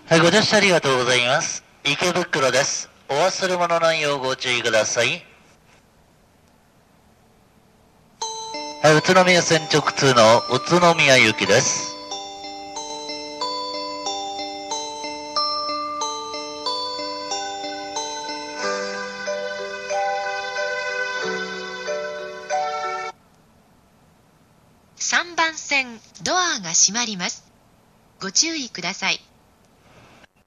はい、ご乗車ありがとうございます。池袋です。お忘れ物ないようご注意ください。はい、宇都宮線直通の宇都宮行きです。 3番線ドアが閉まります。ご注意ください。